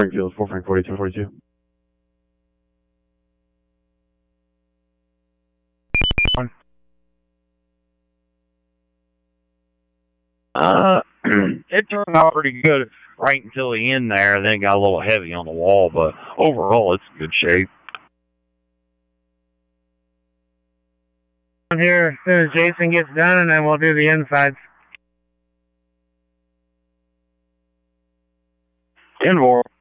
Springfield, 4 Frank 4242. It turned out pretty good right until the end there. Then it got a little heavy on the wall, but overall it's in good shape. Here as soon as Jason gets done, and then we'll do the insides. 10-4.